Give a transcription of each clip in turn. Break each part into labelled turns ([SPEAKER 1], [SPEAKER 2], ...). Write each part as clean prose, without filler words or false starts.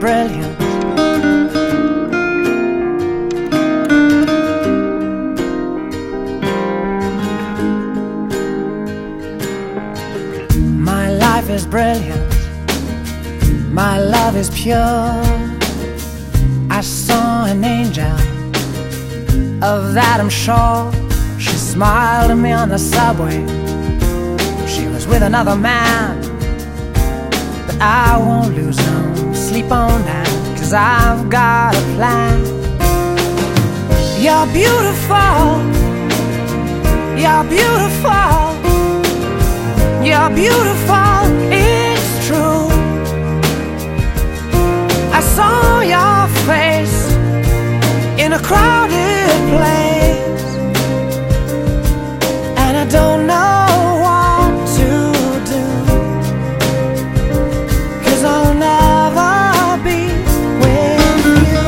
[SPEAKER 1] brilliant. My life is brilliant. My love is pure. I saw an angel, of that I'm sure. She smiled at me on the subway. She was with another man, but I won't lose no sleep on that, 'cause I've got a plan. You're beautiful. You're beautiful. You're beautiful, it's true. I saw your face in a crowded place, and I don't know what to do, 'cause I'll never be with you.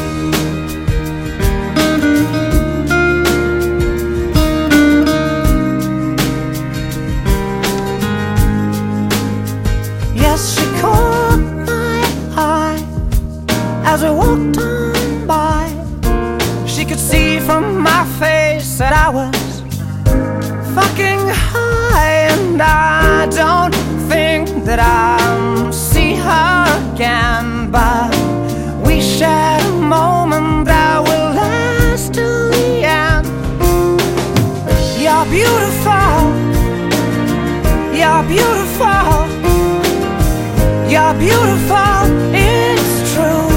[SPEAKER 1] Yes, she caught my eye as we walked on by. She could see from my face that I was fucking high, and I don't think that I'll see her again, but we shared a moment that will last till the end. You're beautiful. You're beautiful. You're beautiful, it's true.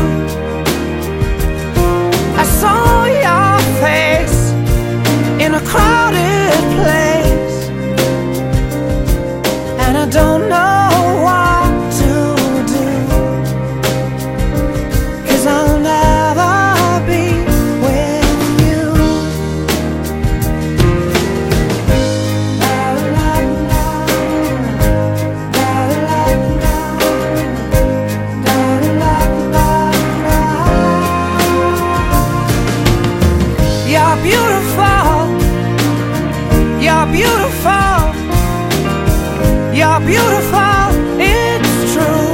[SPEAKER 1] I saw your face in a crowded place, and I don't know what to do, 'cause I'll never be with you. You're beautiful. You're beautiful. You're beautiful, it's true.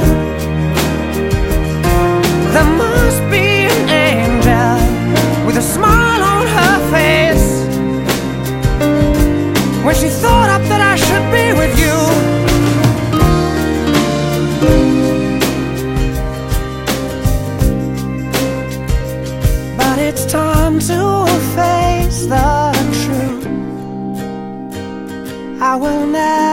[SPEAKER 1] There must be an angel with a smile on her face when she thought up that I should be with you. But it's time to face the truth. I will never